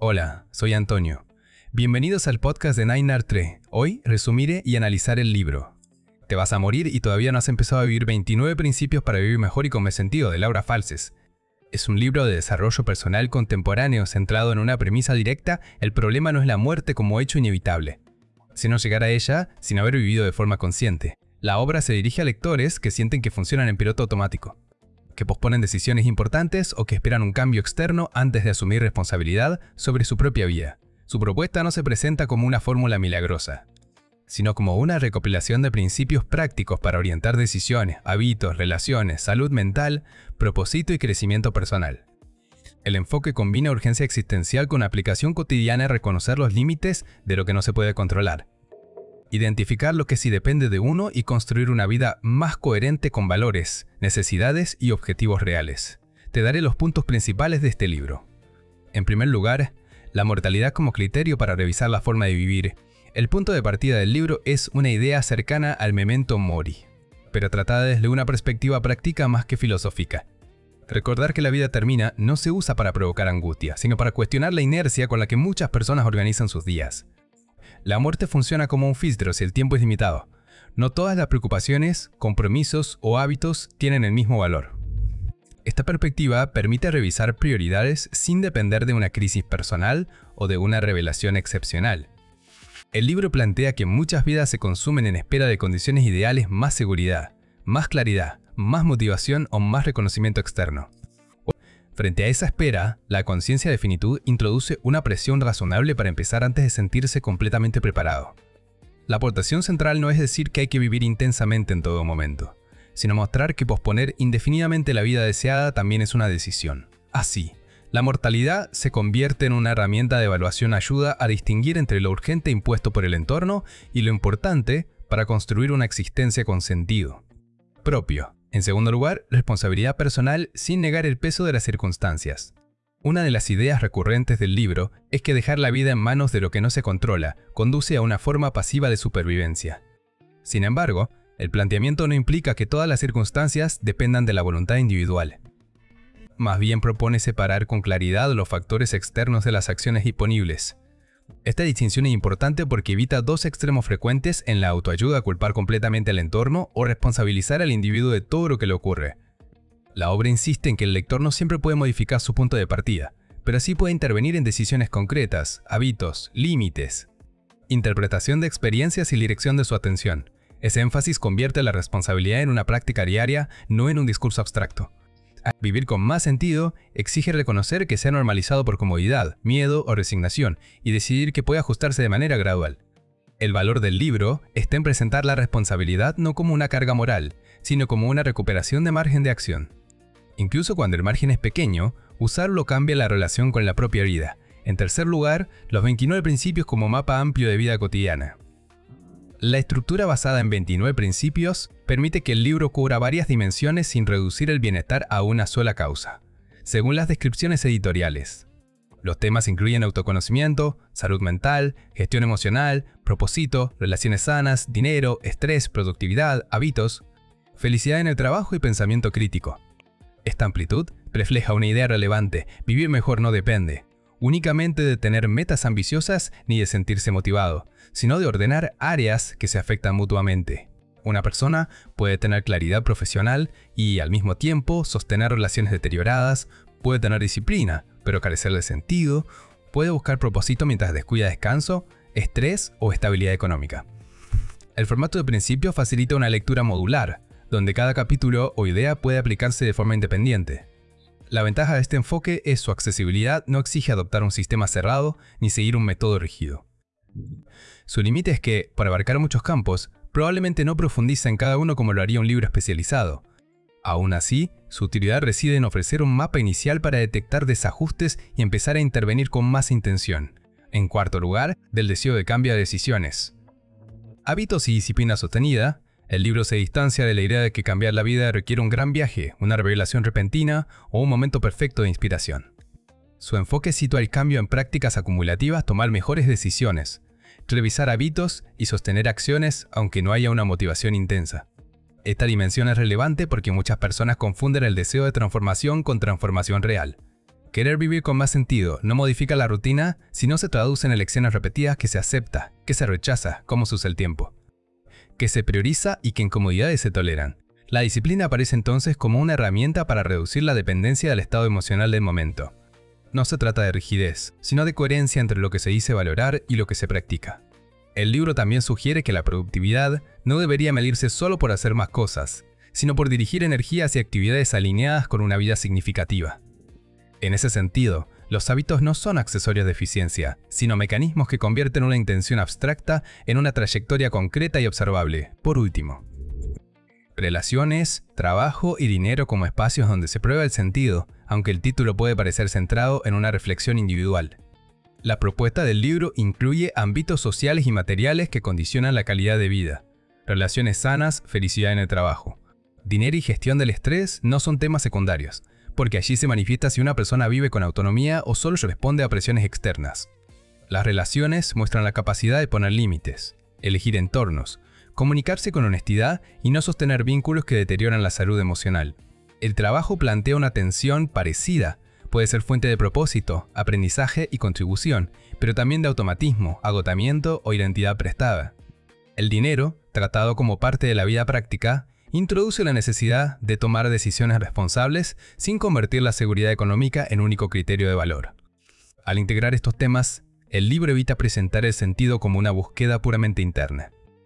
Hola, soy Antonio. Bienvenidos al podcast de Nine Art 3. Hoy resumiré y analizar el libro. Te vas a morir y todavía no has empezado a vivir 29 principios para vivir mejor y con más sentido, de Laura Falses. Es un libro de desarrollo personal contemporáneo centrado en una premisa directa: el problema no es la muerte como hecho inevitable, sino llegar a ella sin haber vivido de forma consciente. La obra se dirige a lectores que sienten que funcionan en piloto automático, que posponen decisiones importantes o que esperan un cambio externo antes de asumir responsabilidad sobre su propia vida. Su propuesta no se presenta como una fórmula milagrosa, sino como una recopilación de principios prácticos para orientar decisiones, hábitos, relaciones, salud mental, propósito y crecimiento personal. El enfoque combina urgencia existencial con aplicación cotidiana y reconocer los límites de lo que no se puede controlar, identificar lo que sí depende de uno y construir una vida más coherente con valores, necesidades y objetivos reales. Te daré los puntos principales de este libro. En primer lugar, la mortalidad como criterio para revisar la forma de vivir. El punto de partida del libro es una idea cercana al memento mori, pero tratada desde una perspectiva práctica más que filosófica. Recordar que la vida termina no se usa para provocar angustia, sino para cuestionar la inercia con la que muchas personas organizan sus días. La muerte funciona como un filtro si el tiempo es limitado. No todas las preocupaciones, compromisos o hábitos tienen el mismo valor. Esta perspectiva permite revisar prioridades sin depender de una crisis personal o de una revelación excepcional. El libro plantea que muchas vidas se consumen en espera de condiciones ideales: más seguridad, más claridad, más motivación o más reconocimiento externo. Frente a esa espera, la conciencia de finitud introduce una presión razonable para empezar antes de sentirse completamente preparado. La aportación central no es decir que hay que vivir intensamente en todo momento, sino mostrar que posponer indefinidamente la vida deseada también es una decisión. Así, la mortalidad se convierte en una herramienta de evaluación ayuda a distinguir entre lo urgente impuesto por el entorno y lo importante para construir una existencia con sentido propio. En segundo lugar, responsabilidad personal sin negar el peso de las circunstancias. Una de las ideas recurrentes del libro es que dejar la vida en manos de lo que no se controla conduce a una forma pasiva de supervivencia. Sin embargo, el planteamiento no implica que todas las circunstancias dependan de la voluntad individual. Más bien propone separar con claridad los factores externos de las acciones disponibles. Esta distinción es importante porque evita dos extremos frecuentes en la autoayuda: culpar completamente al entorno o responsabilizar al individuo de todo lo que le ocurre. La obra insiste en que el lector no siempre puede modificar su punto de partida, pero sí puede intervenir en decisiones concretas, hábitos, límites, interpretación de experiencias y dirección de su atención. Ese énfasis convierte la responsabilidad en una práctica diaria, no en un discurso abstracto. Vivir con más sentido exige reconocer que se ha normalizado por comodidad, miedo o resignación y decidir que puede ajustarse de manera gradual. El valor del libro está en presentar la responsabilidad no como una carga moral, sino como una recuperación de margen de acción. Incluso cuando el margen es pequeño, usarlo cambia la relación con la propia vida. En tercer lugar, los 29 principios como mapa amplio de vida cotidiana. La estructura basada en 29 principios permite que el libro cubra varias dimensiones sin reducir el bienestar a una sola causa, según las descripciones editoriales. Los temas incluyen autoconocimiento, salud mental, gestión emocional, propósito, relaciones sanas, dinero, estrés, productividad, hábitos, felicidad en el trabajo y pensamiento crítico. Esta amplitud refleja una idea relevante: vivir mejor no depende únicamente de tener metas ambiciosas ni de sentirse motivado, sino de ordenar áreas que se afectan mutuamente. Una persona puede tener claridad profesional y, al mismo tiempo, sostener relaciones deterioradas, puede tener disciplina, pero carecer de sentido, puede buscar propósito mientras descuida descanso, estrés o estabilidad económica. El formato de principio facilita una lectura modular, donde cada capítulo o idea puede aplicarse de forma independiente. La ventaja de este enfoque es su accesibilidad: no exige adoptar un sistema cerrado ni seguir un método rígido. Su límite es que, para abarcar muchos campos, probablemente no profundiza en cada uno como lo haría un libro especializado. Aún así, su utilidad reside en ofrecer un mapa inicial para detectar desajustes y empezar a intervenir con más intención. En cuarto lugar, del deseo de cambio de decisiones. Hábitos y disciplina sostenida. El libro se distancia de la idea de que cambiar la vida requiere un gran viaje, una revelación repentina o un momento perfecto de inspiración. Su enfoque sitúa el cambio en prácticas acumulativas: tomar mejores decisiones, revisar hábitos y sostener acciones aunque no haya una motivación intensa. Esta dimensión es relevante porque muchas personas confunden el deseo de transformación con transformación real. Querer vivir con más sentido no modifica la rutina, sino se traduce en elecciones repetidas que se acepta, que se rechaza, como se usa el tiempo, que se prioriza y que incomodidades se toleran. La disciplina aparece entonces como una herramienta para reducir la dependencia del estado emocional del momento. No se trata de rigidez, sino de coherencia entre lo que se dice valorar y lo que se practica. El libro también sugiere que la productividad no debería medirse solo por hacer más cosas, sino por dirigir energía hacia actividades alineadas con una vida significativa. En ese sentido, los hábitos no son accesorios de eficiencia, sino mecanismos que convierten una intención abstracta en una trayectoria concreta y observable. Por último, relaciones, trabajo y dinero como espacios donde se prueba el sentido, aunque el título puede parecer centrado en una reflexión individual. La propuesta del libro incluye ámbitos sociales y materiales que condicionan la calidad de vida. Relaciones sanas, felicidad en el trabajo. Dinero y gestión del estrés no son temas secundarios, porque allí se manifiesta si una persona vive con autonomía o solo responde a presiones externas. Las relaciones muestran la capacidad de poner límites, elegir entornos, comunicarse con honestidad y no sostener vínculos que deterioran la salud emocional. El trabajo plantea una tensión parecida, puede ser fuente de propósito, aprendizaje y contribución, pero también de automatismo, agotamiento o identidad prestada. El dinero, tratado como parte de la vida práctica, introduce la necesidad de tomar decisiones responsables sin convertir la seguridad económica en único criterio de valor. Al integrar estos temas, el libro evita presentar el sentido como una búsqueda puramente interna.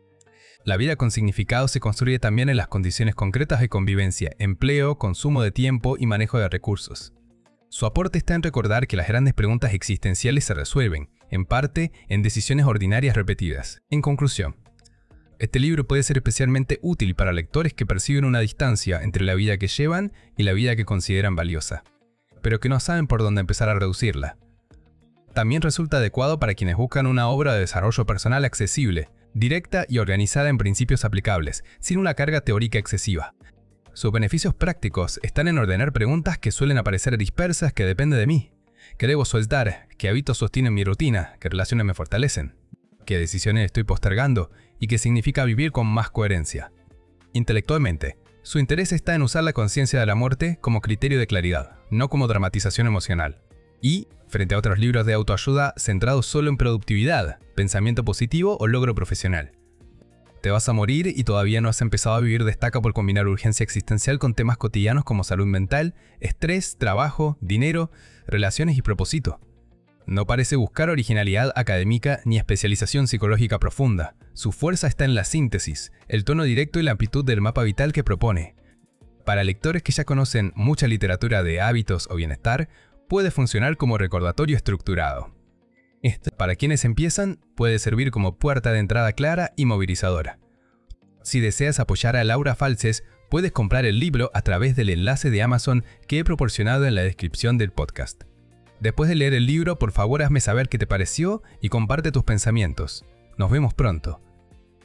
La vida con significado se construye también en las condiciones concretas de convivencia, empleo, consumo de tiempo y manejo de recursos. Su aporte está en recordar que las grandes preguntas existenciales se resuelven, en parte, en decisiones ordinarias repetidas. En conclusión, este libro puede ser especialmente útil para lectores que perciben una distancia entre la vida que llevan y la vida que consideran valiosa, pero que no saben por dónde empezar a reducirla. También resulta adecuado para quienes buscan una obra de desarrollo personal accesible, directa y organizada en principios aplicables, sin una carga teórica excesiva. Sus beneficios prácticos están en ordenar preguntas que suelen aparecer dispersas que depende de mí. ¿Qué debo soltar? ¿Qué hábitos sostienen mi rutina? ¿Qué relaciones me fortalecen? ¿Qué decisiones estoy postergando? ¿Y qué significa vivir con más coherencia? Intelectualmente, su interés está en usar la conciencia de la muerte como criterio de claridad, no como dramatización emocional. Y, frente a otros libros de autoayuda centrados solo en productividad, pensamiento positivo o logro profesional. Te vas a morir y todavía no has empezado a vivir destaca por combinar urgencia existencial con temas cotidianos como salud mental, estrés, trabajo, dinero, relaciones y propósito. No parece buscar originalidad académica ni especialización psicológica profunda. Su fuerza está en la síntesis, el tono directo y la amplitud del mapa vital que propone. Para lectores que ya conocen mucha literatura de hábitos o bienestar, puede funcionar como recordatorio estructurado. Para quienes empiezan, puede servir como puerta de entrada clara y movilizadora. Si deseas apoyar a Laura Falces, puedes comprar el libro a través del enlace de Amazon que he proporcionado en la descripción del podcast. Después de leer el libro, por favor hazme saber qué te pareció y comparte tus pensamientos. Nos vemos pronto.